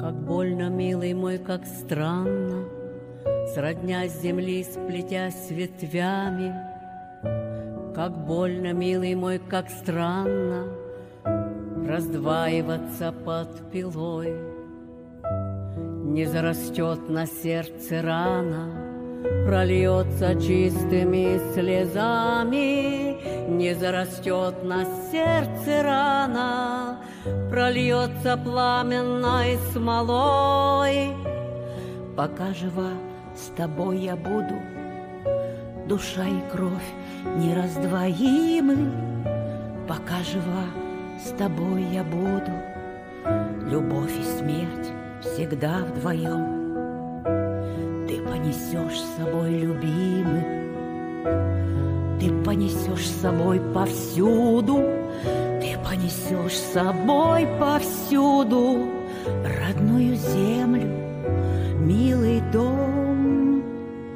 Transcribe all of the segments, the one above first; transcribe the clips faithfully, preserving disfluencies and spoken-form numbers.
Как больно, милый мой, как странно, сродня с земли сплетясь ветвями. Как больно, милый мой, как странно раздваиваться под пилой. Не зарастет на сердце рана, прольется чистыми слезами. Не зарастет на сердце рана, прольется пламенной смолой. Пока жива, с тобой я буду, душа и кровь нераздвоимы. Пока жива, с тобой я буду, любовь и смерть всегда вдвоем. Ты понесешь с собой любимый, ты понесешь с собой повсюду, ты понесешь с собой повсюду родную землю, милый дом.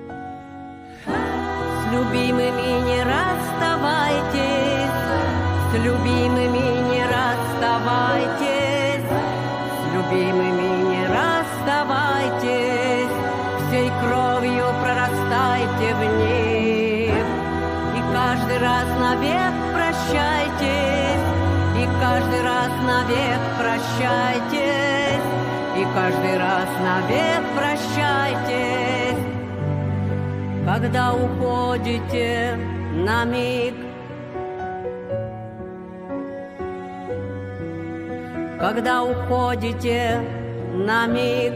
С любимыми не расставайтесь, с любимыми не расставайтесь, с любимыми не расставайтесь, всей кровью прорастайте в них. И каждый раз навек прощайтесь, и каждый раз навек прощайтесь, и каждый раз навек прощайтесь. Когда уходите на миг, когда уходите на миг,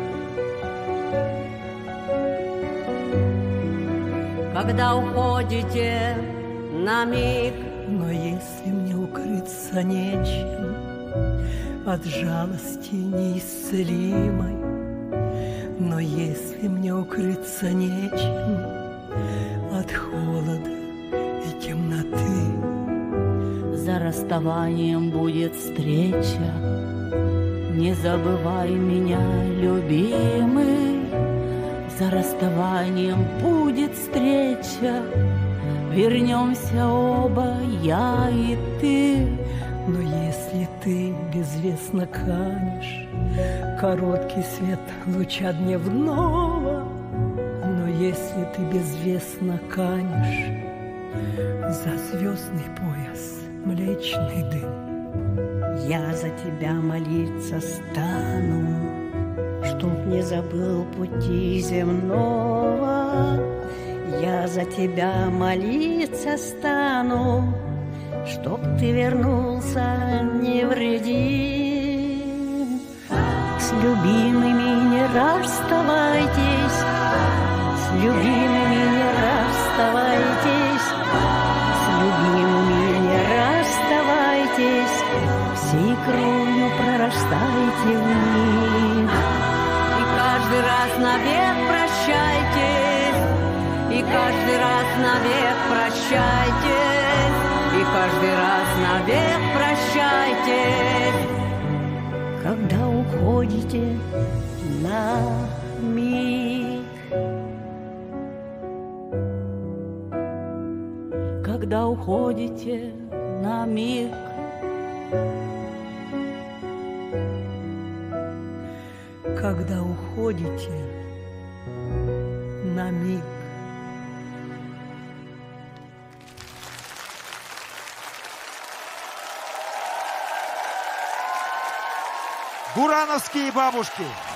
когда уходите на миг. Но если мне укрыться нечем от жалости неисцелимой, но если мне укрыться нечем от холода и темноты, за расставанием будет встреча, не забывай меня, любимый. За расставанием будет встреча, вернемся оба, я и ты. Но если ты безвестно канешь короткий свет луча дневного, но если ты безвестно канешь за звездный пояс млечный дым, я за тебя молиться стану, чтоб не забыл пути земного. Я за тебя молиться стану, чтоб ты вернулся невредим. С любимыми не расставайтесь, с любимыми не расставайтесь, с любимыми не расставайтесь, всей кровью прорастайте в них. И каждый раз навек прощайтесь, и каждый раз навек прощайтесь, и каждый раз навек прощайтесь. Когда уходите на миг, когда уходите на миг, когда уходите на миг. Бурановские бабушки.